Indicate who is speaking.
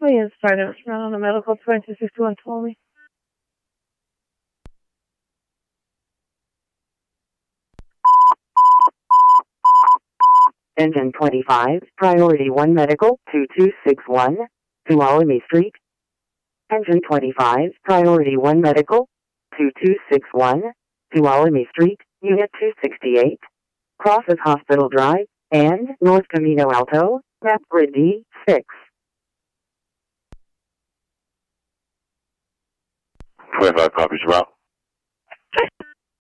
Speaker 1: Oh, yes, sorry, I was around on the medical 2261 told me.
Speaker 2: Engine 25, Priority 1 Medical, 2261, Tuolumne Street. Engine 25, Priority 1 Medical, 2261, Tuolumne Street, Unit 268. Crosses Hospital Drive, and North Camino Alto, map grid D6.
Speaker 3: 25 copies, route.